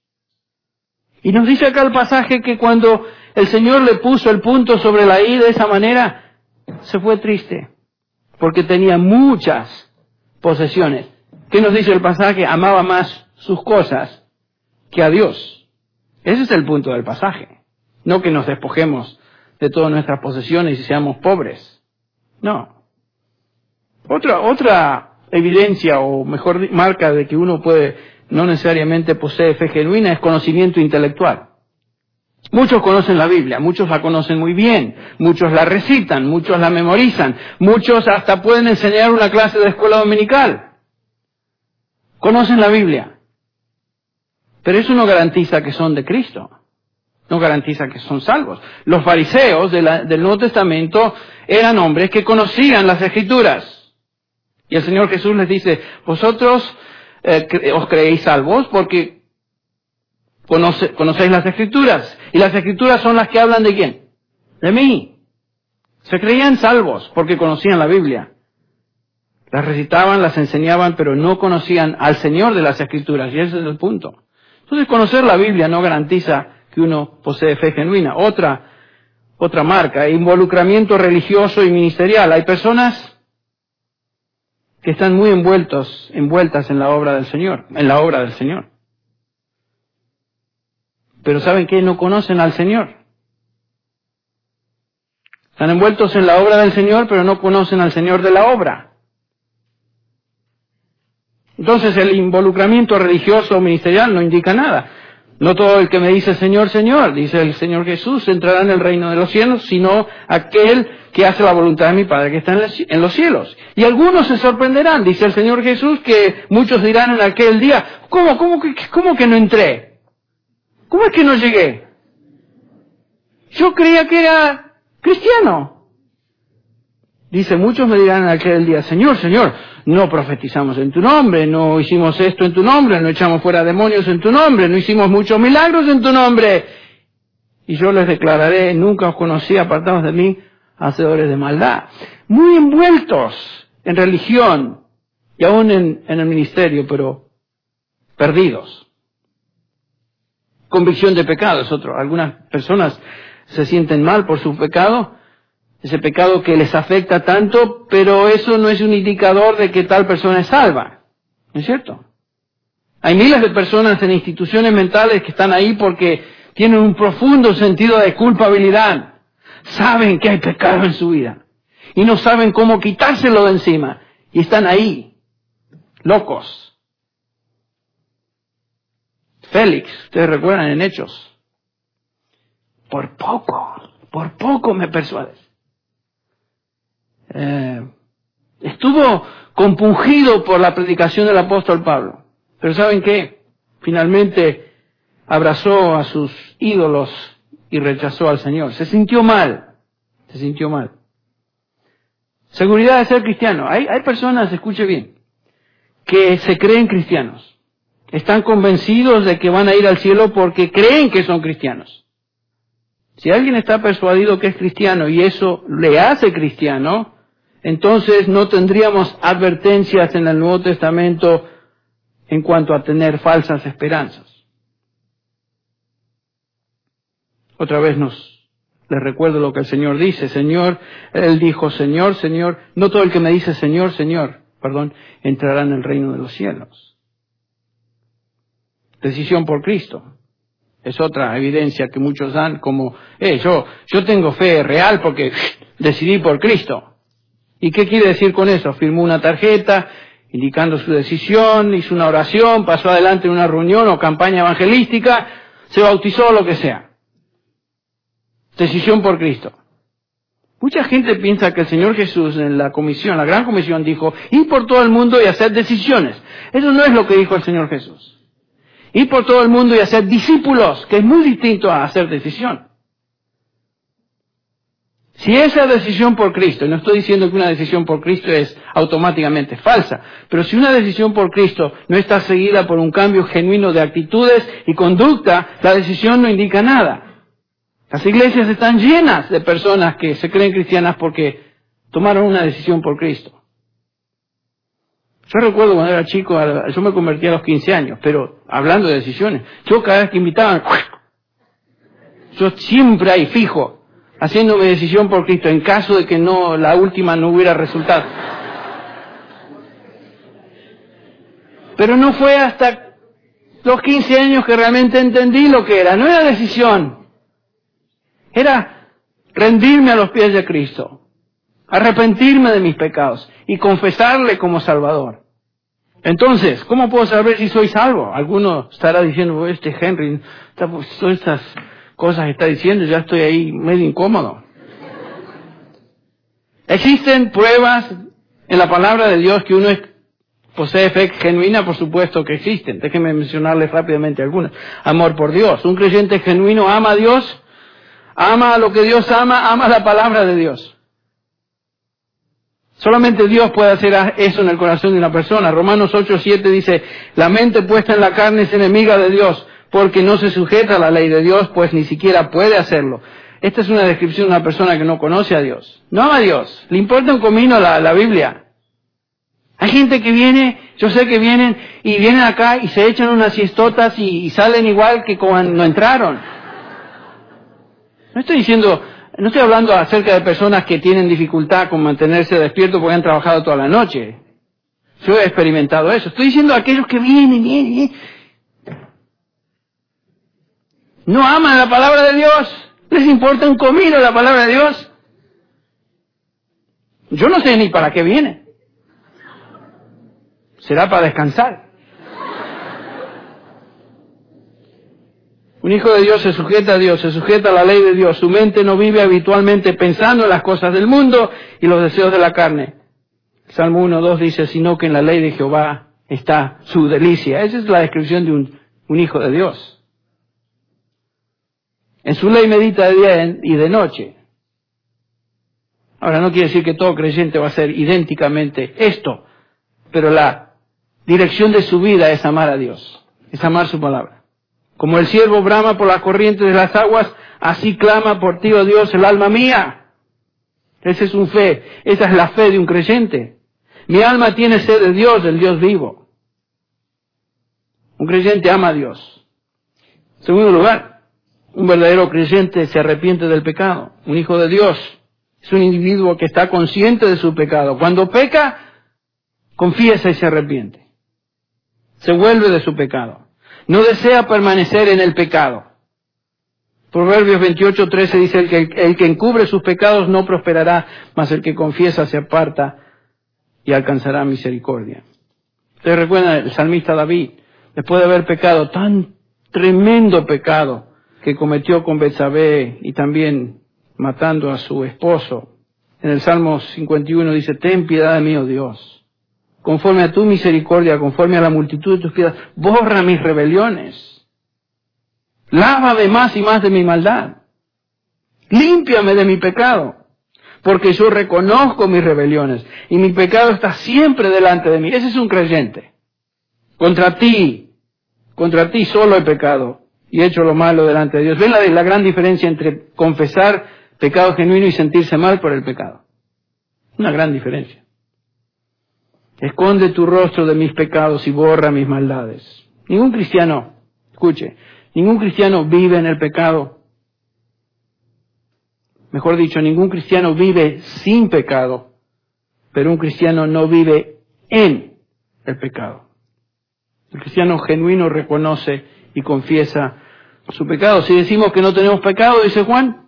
Y nos dice acá el pasaje que cuando el Señor le puso el punto sobre la i de esa manera, se fue triste, porque tenía muchas posesiones. ¿Qué nos dice el pasaje? Amaba más sus cosas que a Dios. Ese es el punto del pasaje. No que nos despojemos de todas nuestras posesiones y seamos pobres. No. Otra, otra evidencia, o mejor marca de que uno puede, no necesariamente posee fe genuina, es conocimiento intelectual. Muchos conocen la Biblia, muchos la conocen muy bien, muchos la recitan, muchos la memorizan, muchos hasta pueden enseñar una clase de escuela dominical. Conocen la Biblia. Pero eso no garantiza que son de Cristo. No garantiza que son salvos. Los fariseos de la, del Nuevo Testamento eran hombres que conocían las Escrituras. Y el Señor Jesús les dice: vosotros eh, os creéis salvos porque conoce, conocéis las Escrituras. Y las Escrituras son las que hablan ¿de quién? De mí. Se creían salvos porque conocían la Biblia. Las recitaban, las enseñaban, pero no conocían al Señor de las Escrituras. Y ese es el punto. Entonces, conocer la Biblia no garantiza que uno posee fe genuina. Otra, otra marca, involucramiento religioso y ministerial. Hay personas que están muy envueltos, envueltas en la obra del Señor, en la obra del Señor. Pero ¿saben qué? No conocen al Señor. Están envueltos en la obra del Señor, pero no conocen al Señor de la obra. Entonces el involucramiento religioso o ministerial no indica nada. No todo el que me dice Señor, Señor, dice el Señor Jesús, entrará en el reino de los cielos, sino aquel que hace la voluntad de mi Padre que está en los cielos. Y algunos se sorprenderán, dice el Señor Jesús, que muchos dirán en aquel día: ¿cómo, cómo, que, cómo que no entré? ¿Cómo es que no llegué? Yo creía que era cristiano. Dice: muchos me dirán en aquel día: Señor, Señor, no profetizamos en tu nombre, no hicimos esto en tu nombre, no echamos fuera demonios en tu nombre, no hicimos muchos milagros en tu nombre. Y yo les declararé: nunca os conocí, apartados de mí, hacedores de maldad. Muy envueltos en religión y aún en, en el ministerio, pero perdidos. convicción de pecado, es otro. Algunas personas se sienten mal por su pecado, ese pecado que les afecta tanto, pero eso no es un indicador de que tal persona es salva. ¿No es cierto? Hay miles de personas en instituciones mentales que están ahí porque tienen un profundo sentido de culpabilidad. Saben que hay pecado en su vida y no saben cómo quitárselo de encima. Y están ahí, locos. Félix, ustedes recuerdan en Hechos. Por poco, por poco me persuades. Eh, estuvo compungido por la predicación del apóstol Pablo. Pero ¿saben qué? Finalmente abrazó a sus ídolos y rechazó al Señor. Se sintió mal. Se sintió mal. Seguridad de ser cristiano. Hay, hay personas, escuche bien, que se creen cristianos. Están convencidos de que van a ir al cielo porque creen que son cristianos. Si alguien está persuadido que es cristiano y eso le hace cristiano, entonces no tendríamos advertencias en el Nuevo Testamento en cuanto a tener falsas esperanzas. Otra vez nos les recuerdo lo que el Señor dice. Señor, Él dijo, Señor, Señor, no todo el que me dice Señor, Señor, perdón, entrará en el reino de los cielos. Decisión por Cristo. Es otra evidencia que muchos dan como, eh, yo, yo tengo fe real porque decidí por Cristo. ¿Y qué quiere decir con eso? Firmó una tarjeta indicando su decisión, hizo una oración, pasó adelante en una reunión o campaña evangelística, se bautizó, lo que sea. Decisión por Cristo. Mucha gente piensa que el Señor Jesús en la comisión, la gran comisión, dijo, ir por todo el mundo y hacer decisiones. Eso no es lo que dijo el Señor Jesús. Ir por todo el mundo y hacer discípulos, que es muy distinto a hacer decisión. Si esa decisión por Cristo, y no estoy diciendo que una decisión por Cristo es automáticamente falsa, pero si una decisión por Cristo no está seguida por un cambio genuino de actitudes y conducta, la decisión no indica nada. Las iglesias están llenas de personas que se creen cristianas porque tomaron una decisión por Cristo. Yo recuerdo cuando era chico, yo me convertí a los quince años, pero hablando de decisiones, yo cada vez que invitaban, yo siempre ahí fijo, haciendo mi decisión por Cristo, en caso de que no, la última no hubiera resultado. Pero no fue hasta los quince años que realmente entendí lo que era. No era decisión. Era rendirme a los pies de Cristo, arrepentirme de mis pecados y confesarle como Salvador. Entonces, ¿cómo puedo saber si soy salvo? Alguno estará diciendo, este Henry, todas estas cosas que está diciendo, ya estoy ahí medio incómodo. Existen pruebas en la palabra de Dios que uno es, posee fe genuina, por supuesto que existen. Déjenme mencionarles rápidamente algunas. Amor por Dios. Un creyente genuino ama a Dios, ama a lo que Dios ama, ama la palabra de Dios. Solamente Dios puede hacer eso en el corazón de una persona. Romanos ocho siete dice, la mente puesta en la carne es enemiga de Dios, porque no se sujeta a la ley de Dios, pues ni siquiera puede hacerlo. Esta es una descripción de una persona que no conoce a Dios. No ama a Dios. Le importa un comino la, la Biblia. Hay gente que viene, yo sé que vienen, y vienen acá y se echan unas siestotas y, y salen igual que cuando entraron. No estoy diciendo, no estoy hablando acerca de personas que tienen dificultad con mantenerse despiertos porque han trabajado toda la noche. Yo he experimentado eso. Estoy diciendo a aquellos que vienen, vienen, vienen. No aman la palabra de Dios. ¿Les importa un comino la palabra de Dios? Yo no sé ni para qué viene. Será para descansar. Un hijo de Dios se sujeta a Dios, se sujeta a la ley de Dios. Su mente no vive habitualmente pensando en las cosas del mundo y los deseos de la carne. Salmo uno dos dice, sino que en la ley de Jehová está su delicia. Esa es la descripción de un, un hijo de Dios. En su ley medita de día y de noche. Ahora, no quiere decir que todo creyente va a ser idénticamente esto, pero la dirección de su vida es amar a Dios, es amar su palabra. Como el siervo brama por las corrientes de las aguas, así clama por ti, oh Dios, el alma mía. Esa es un fe, esa es la fe de un creyente. Mi alma tiene sed de Dios, del Dios vivo. Un creyente ama a Dios. En segundo lugar, un verdadero creyente se arrepiente del pecado. Un hijo de Dios es un individuo que está consciente de su pecado. Cuando peca, confiesa y se arrepiente. Se vuelve de su pecado. No desea permanecer en el pecado. Proverbios veintiocho, trece dice, el que, el que encubre sus pecados no prosperará, mas el que confiesa se aparta y alcanzará misericordia. Ustedes recuerdan el salmista David, después de haber pecado, tan tremendo pecado que cometió con Betsabé y también matando a su esposo. En el Salmo cincuenta y uno dice, ten piedad de mí, oh Dios, conforme a tu misericordia, conforme a la multitud de tus piedades, borra mis rebeliones. Lávame más y más de mi maldad. Límpiame de mi pecado, porque yo reconozco mis rebeliones y mi pecado está siempre delante de mí. Ese es un creyente. Contra ti, contra ti solo he pecado y he hecho lo malo delante de Dios. ¿Ven la, la gran diferencia entre confesar pecado genuino y sentirse mal por el pecado? Una gran diferencia. Esconde tu rostro de mis pecados y borra mis maldades. Ningún cristiano, escuche, ningún cristiano vive en el pecado. Mejor dicho, ningún cristiano vive sin pecado, pero un cristiano no vive en el pecado. El cristiano genuino reconoce y confiesa su pecado. Si decimos que no tenemos pecado, dice Juan,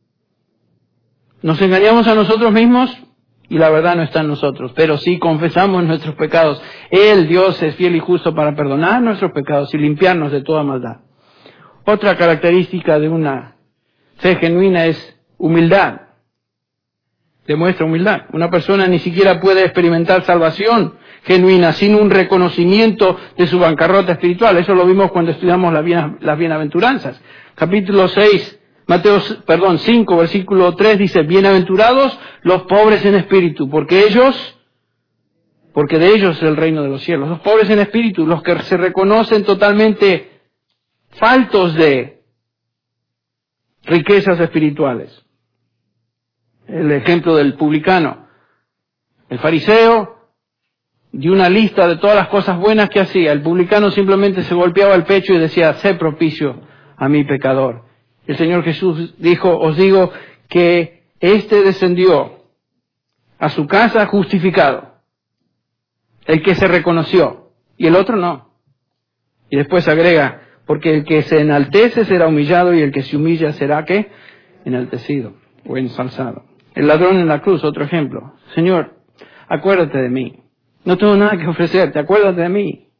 nos engañamos a nosotros mismos y la verdad no está en nosotros. Pero si confesamos nuestros pecados, Él, Dios, es fiel y justo para perdonar nuestros pecados y limpiarnos de toda maldad. Otra característica de una fe genuina es humildad. Demuestra humildad. Una persona ni siquiera puede experimentar salvación genuina sin un reconocimiento de su bancarrota espiritual. Eso lo vimos cuando estudiamos las, bien, las bienaventuranzas. Capítulo seis, Mateo, perdón, cinco, versículo tres dice, bienaventurados los pobres en espíritu, porque ellos, porque de ellos es el reino de los cielos. Los pobres en espíritu, los que se reconocen totalmente faltos de riquezas espirituales. El ejemplo del publicano. El fariseo dio una lista de todas las cosas buenas que hacía. El publicano simplemente se golpeaba el pecho y decía, sé propicio a mi pecador. El Señor Jesús dijo, os digo que éste descendió a su casa justificado. El que se reconoció y el otro no. Y después agrega, porque el que se enaltece será humillado y el que se humilla será, ¿qué? Enaltecido o ensalzado. El ladrón en la cruz, otro ejemplo. Señor, acuérdate de mí. No tengo nada que ofrecerte, acuérdate de mí.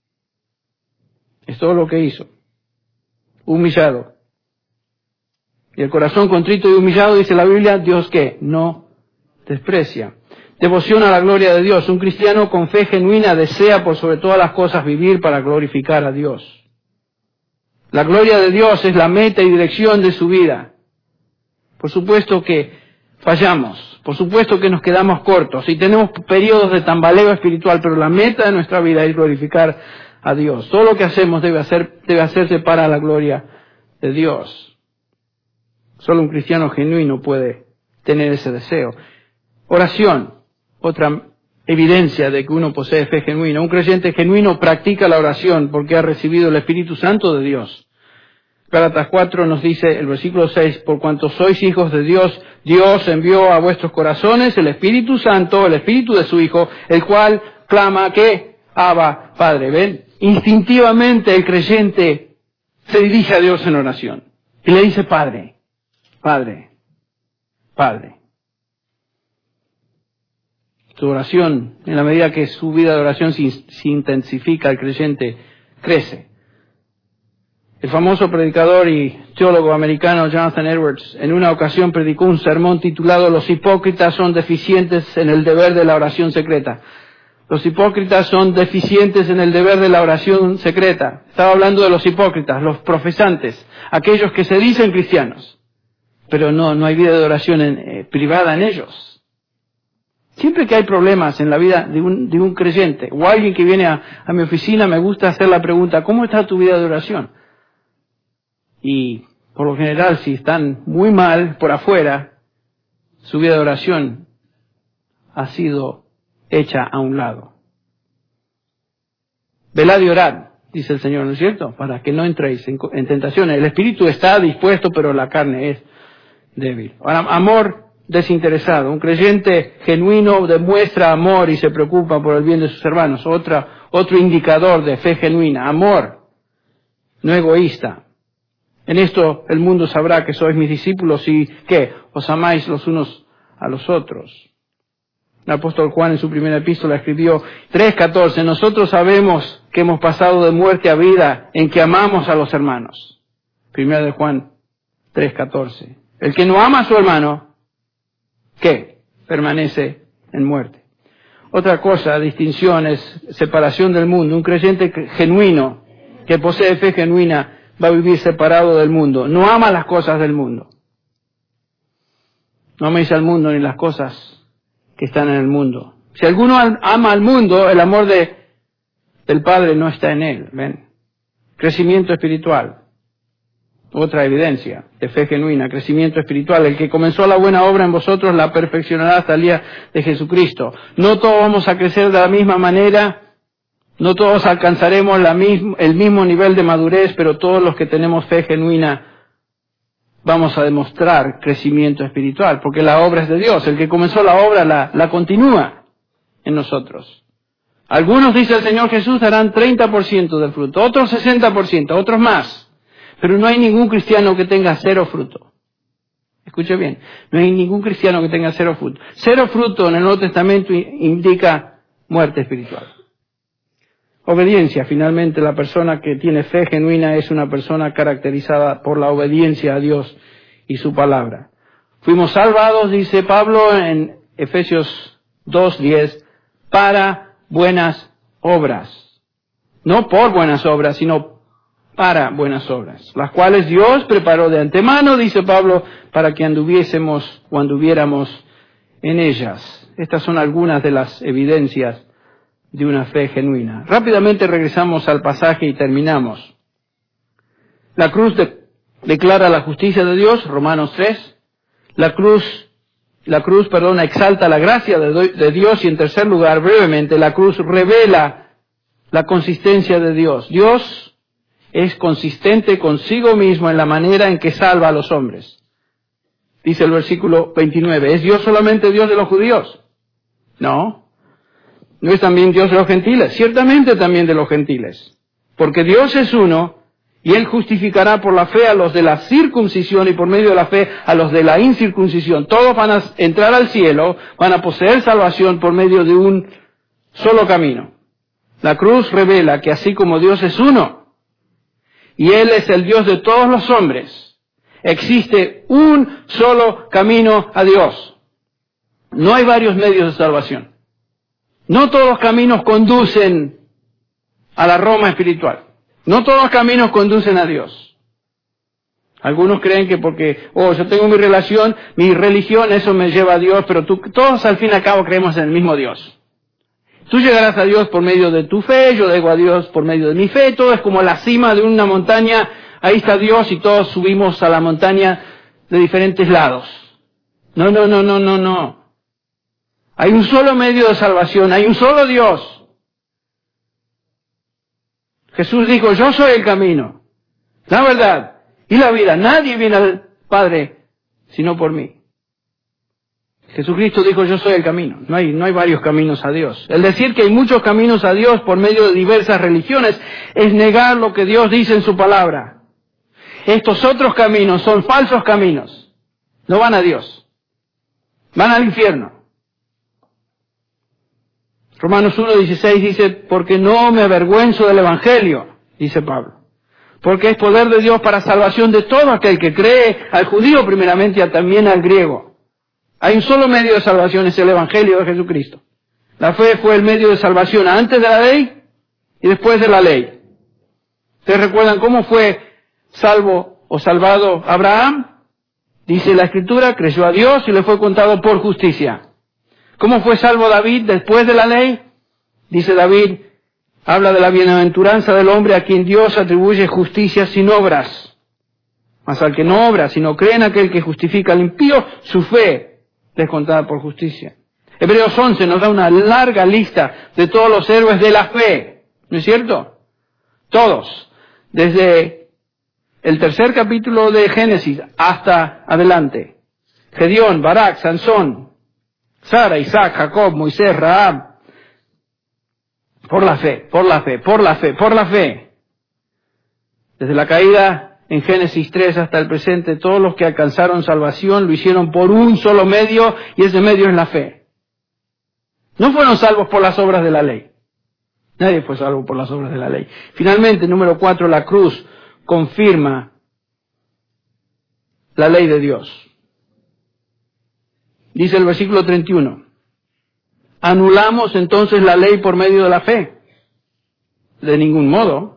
Es todo lo que hizo. Humillado. Y el corazón contrito y humillado, dice la Biblia, Dios, ¿qué? No desprecia. Devoción a la gloria de Dios. Un cristiano con fe genuina desea por sobre todas las cosas vivir para glorificar a Dios. La gloria de Dios es la meta y dirección de su vida. Por supuesto que fallamos, por supuesto que nos quedamos cortos y tenemos periodos de tambaleo espiritual, pero la meta de nuestra vida es glorificar a Dios. Todo lo que hacemos debe, hacer, debe hacerse para la gloria de Dios. Solo un cristiano genuino puede tener ese deseo. Oración, otra evidencia de que uno posee fe genuina. Un creyente genuino practica la oración porque ha recibido el Espíritu Santo de Dios. Gálatas cuatro nos dice, el versículo seis, por cuanto sois hijos de Dios, Dios envió a vuestros corazones el Espíritu Santo, el Espíritu de su Hijo, el cual clama que Abba, Padre. ¿Ven? Instintivamente el creyente se dirige a Dios en oración y le dice Padre, Padre, Padre. Su oración, en la medida que su vida de oración se, se intensifica, el creyente crece. El famoso predicador y teólogo americano Jonathan Edwards en una ocasión predicó un sermón titulado Los hipócritas son deficientes en el deber de la oración secreta. Los hipócritas son deficientes en el deber de la oración secreta. Estaba hablando de los hipócritas, los profesantes, aquellos que se dicen cristianos, pero no, no hay vida de oración en, eh, privada en ellos. Siempre que hay problemas en la vida de un, de un creyente o alguien que viene a, a mi oficina, me gusta hacer la pregunta, ¿cómo está tu vida de oración? Y por lo general, si están muy mal por afuera, su vida de oración ha sido hecha a un lado. Velad y orad. dice el Señor, ¿no es cierto? Para que no entréis en, en tentaciones. El espíritu está dispuesto, pero la carne es débil. Ahora, amor desinteresado. Un creyente genuino demuestra amor y se preocupa por el bien de sus hermanos. Otra, otro indicador de fe genuina. Amor, no egoísta. En esto el mundo sabrá que sois mis discípulos y que os amáis los unos a los otros. El apóstol Juan en su primera epístola escribió tres catorce, nosotros sabemos que hemos pasado de muerte a vida en que amamos a los hermanos. Primera de Juan tres catorce. El que no ama a su hermano, ¿qué? Permanece en muerte. Otra cosa, distinción, es separación del mundo. Un creyente genuino, que posee fe genuina, va a vivir separado del mundo. No ama las cosas del mundo. No améis al mundo ni las cosas que están en el mundo. Si alguno ama al mundo, el amor de, del Padre no está en él. ¿Ven? Crecimiento espiritual. Otra evidencia de fe genuina, crecimiento espiritual. El que comenzó la buena obra en vosotros la perfeccionará hasta el día de Jesucristo. No todos vamos a crecer de la misma manera, no todos alcanzaremos la misma, el mismo nivel de madurez, pero todos los que tenemos fe genuina vamos a demostrar crecimiento espiritual, porque la obra es de Dios. El que comenzó la obra la, la continúa en nosotros. Algunos, dice el Señor Jesús, darán treinta por ciento del fruto, otros sesenta por ciento, otros más. Pero no hay ningún cristiano que tenga cero fruto. Escuche bien, no hay ningún cristiano que tenga cero fruto. Cero fruto en el Nuevo Testamento indica muerte espiritual. Obediencia, finalmente la persona que tiene fe genuina es una persona caracterizada por la obediencia a Dios y su palabra. Fuimos salvados, dice Pablo en Efesios dos diez, para buenas obras. No por buenas obras, sino para buenas obras, las cuales Dios preparó de antemano, dice Pablo, para que anduviésemos o anduviéramos en ellas. Estas son algunas de las evidencias de una fe genuina. Rápidamente regresamos al pasaje y terminamos. La cruz de, declara la justicia de Dios, Romanos tres. La cruz, la cruz, perdón, exalta la gracia de, de Dios y en tercer lugar, brevemente, la cruz revela la consistencia de Dios. Dios es consistente consigo mismo en la manera en que salva a los hombres. Dice el versículo veintinueve, ¿es Dios solamente Dios de los judíos? No. ¿No es también Dios de los gentiles? Ciertamente también de los gentiles. Porque Dios es uno y Él justificará por la fe a los de la circuncisión y por medio de la fe a los de la incircuncisión. Todos van a entrar al cielo, van a poseer salvación por medio de un solo camino. La cruz revela que así como Dios es uno, y Él es el Dios de todos los hombres, existe un solo camino a Dios. No hay varios medios de salvación. No todos los caminos conducen a la Roma espiritual. No todos los caminos conducen a Dios. Algunos creen que porque, oh, yo tengo mi relación, mi religión, eso me lleva a Dios, pero tú, todos al fin y al cabo creemos en el mismo Dios. Tú llegarás a Dios por medio de tu fe, yo llego a Dios por medio de mi fe, todo es como la cima de una montaña, ahí está Dios y todos subimos a la montaña de diferentes lados. No, no, no, no, no, no. Hay un solo medio de salvación, hay un solo Dios. Jesús dijo, yo soy el camino, la verdad y la vida. Nadie viene al Padre sino por mí. Jesucristo dijo, yo soy el camino. No hay, no hay varios caminos a Dios. El decir que hay muchos caminos a Dios por medio de diversas religiones es negar lo que Dios dice en su palabra. Estos otros caminos son falsos caminos. No van a Dios. Van al infierno. Romanos uno dieciséis dice, porque no me avergüenzo del Evangelio, dice Pablo. Porque es poder de Dios para salvación de todo aquel que cree, al judío primeramente y también al griego. Hay un solo medio de salvación, es el Evangelio de Jesucristo. La fe fue el medio de salvación antes de la ley y después de la ley. ¿Ustedes recuerdan cómo fue salvo o salvado Abraham? Dice la Escritura, creyó a Dios y le fue contado por justicia. ¿Cómo fue salvo David después de la ley? Dice David, habla de la bienaventuranza del hombre a quien Dios atribuye justicia sin obras. Mas al que no obra, sino cree en aquel que justifica al impío, su fe es contada por justicia. Hebreos once nos da una larga lista de todos los héroes de la fe, ¿no es cierto? Todos. Desde el tercer capítulo de Génesis hasta adelante. Gedeón, Barak, Sansón, Sara, Isaac, Jacob, Moisés, Rahab. Por la fe, por la fe, por la fe, por la fe. Desde la caída en Génesis tres hasta el presente, todos los que alcanzaron salvación lo hicieron por un solo medio, y ese medio es la fe. No fueron salvos por las obras de la ley. Nadie fue salvo por las obras de la ley. Finalmente, número cuatro, la cruz confirma la ley de Dios. Dice el versículo treinta y uno. ¿Anulamos entonces la ley por medio de la fe? De ningún modo.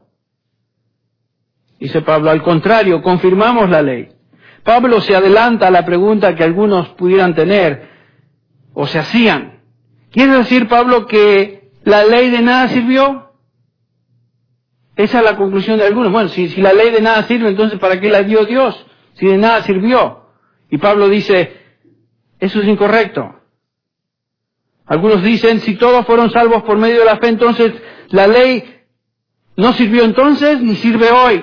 Dice Pablo, al contrario, confirmamos la ley. Pablo se adelanta a la pregunta que algunos pudieran tener o se hacían. ¿Quiere decir Pablo que la ley de nada sirvió? Esa es la conclusión de algunos. Bueno, si, si la ley de nada sirve, entonces ¿para qué la dio Dios? Si de nada sirvió. Y Pablo dice, eso es incorrecto. Algunos dicen, si todos fueron salvos por medio de la fe, entonces la ley no sirvió entonces ni sirve hoy.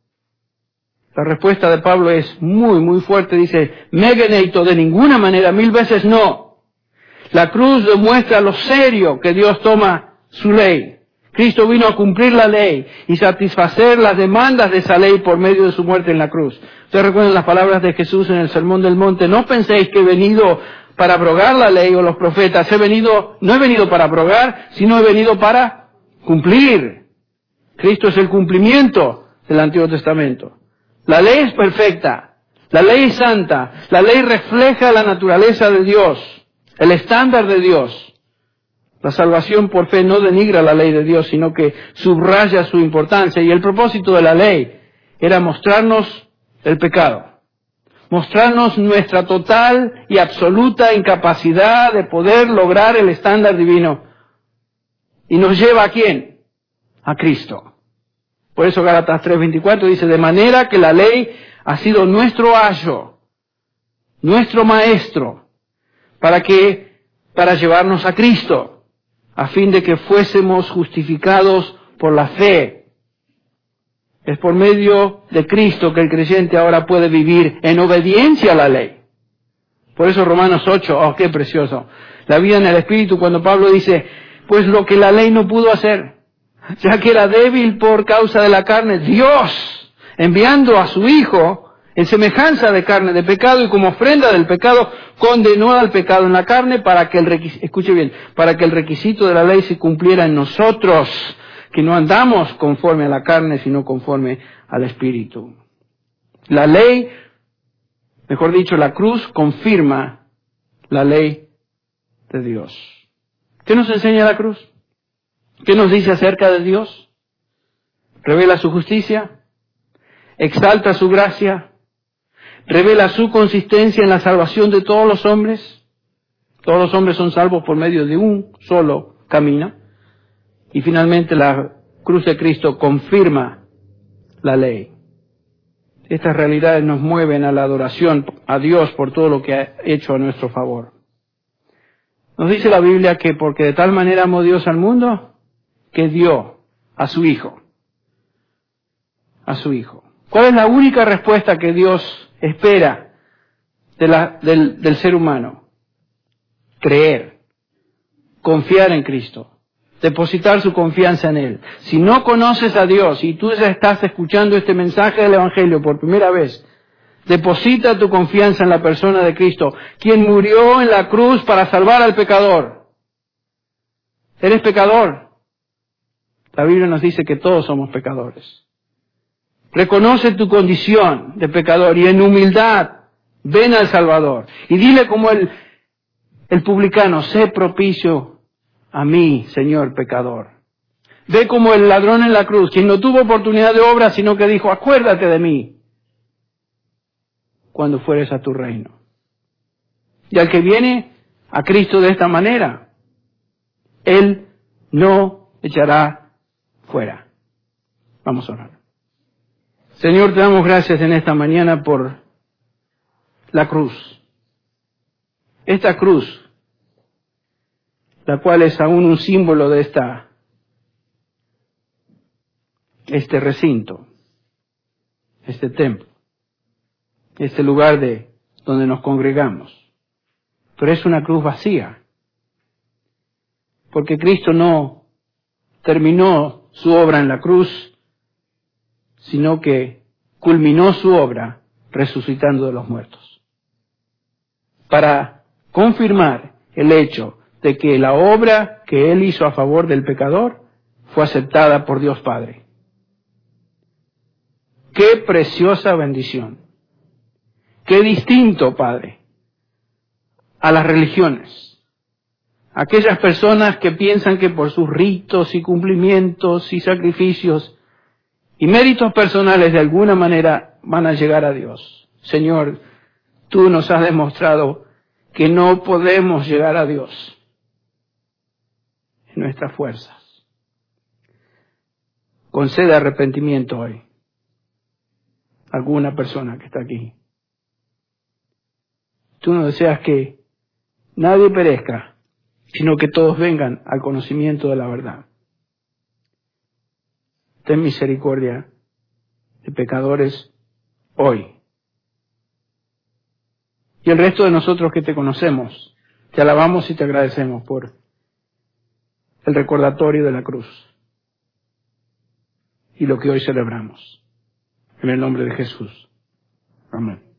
La respuesta de Pablo es muy, muy fuerte. Dice, megeneito, de ninguna manera, mil veces no. La cruz demuestra lo serio que Dios toma su ley. Cristo vino a cumplir la ley y satisfacer las demandas de esa ley por medio de su muerte en la cruz. Ustedes recuerdan las palabras de Jesús en el Sermón del Monte. No penséis que he venido para abrogar la ley o los profetas. He venido, no he venido para abrogar, sino he venido para cumplir. Cristo es el cumplimiento del Antiguo Testamento. La ley es perfecta, la ley es santa, la ley refleja la naturaleza de Dios, el estándar de Dios. La salvación por fe no denigra la ley de Dios, sino que subraya su importancia. Y el propósito de la ley era mostrarnos el pecado, mostrarnos nuestra total y absoluta incapacidad de poder lograr el estándar divino. ¿Y nos lleva a quién? A Cristo. Por eso Gálatas tres veinticuatro dice, de manera que la ley ha sido nuestro ayo, nuestro maestro, para que, para llevarnos a Cristo, a fin de que fuésemos justificados por la fe. Es por medio de Cristo que el creyente ahora puede vivir en obediencia a la ley. Por eso Romanos ocho, oh, qué precioso. La vida en el Espíritu, cuando Pablo dice, pues lo que la ley no pudo hacer, ya que era débil por causa de la carne, Dios, enviando a su Hijo en semejanza de carne de pecado y como ofrenda del pecado, condenó al pecado en la carne para que el requisito, escuche bien, para que el requisito de la ley se cumpliera en nosotros, que no andamos conforme a la carne, sino conforme al Espíritu. La ley, mejor dicho, la cruz confirma la ley de Dios. ¿Qué nos enseña la cruz? ¿Qué nos dice acerca de Dios? Revela su justicia, exalta su gracia, revela su consistencia en la salvación de todos los hombres. Todos los hombres son salvos por medio de un solo camino. Y finalmente la cruz de Cristo confirma la ley. Estas realidades nos mueven a la adoración a Dios por todo lo que ha hecho a nuestro favor. Nos dice la Biblia que porque de tal manera amó Dios al mundo, que dio a su Hijo. A su Hijo. ¿Cuál es la única respuesta que Dios espera de la, del, del ser humano? Creer. Confiar en Cristo. Depositar su confianza en Él. Si no conoces a Dios y tú estás escuchando este mensaje del Evangelio por primera vez, deposita tu confianza en la persona de Cristo, quien murió en la cruz para salvar al pecador. ¿Eres pecador? La Biblia nos dice que todos somos pecadores. Reconoce tu condición de pecador y en humildad ven al Salvador. Y dile como el, el publicano, sé propicio a mí, Señor pecador. Ve como el ladrón en la cruz, quien no tuvo oportunidad de obra, sino que dijo, acuérdate de mí cuando fueres a tu reino. Y al que viene a Cristo de esta manera, Él no echará fuera. Vamos a orar. Señor, te damos gracias en esta mañana por la cruz. Esta cruz, la cual es aún un símbolo de esta este recinto, este templo, este lugar de donde nos congregamos. Pero es una cruz vacía, porque Cristo no terminó su obra en la cruz, sino que culminó su obra resucitando de los muertos, para confirmar el hecho de que la obra que Él hizo a favor del pecador fue aceptada por Dios Padre. ¡Qué preciosa bendición! ¡Qué distinto, Padre, a las religiones! Aquellas personas que piensan que por sus ritos y cumplimientos y sacrificios y méritos personales de alguna manera van a llegar a Dios. Señor, tú nos has demostrado que no podemos llegar a Dios en nuestras fuerzas. Concede arrepentimiento hoy a alguna persona que está aquí. Tú no deseas que nadie perezca, sino que todos vengan al conocimiento de la verdad. Ten misericordia de pecadores hoy. Y el resto de nosotros que te conocemos, te alabamos y te agradecemos por el recordatorio de la cruz y lo que hoy celebramos. En el nombre de Jesús. Amén.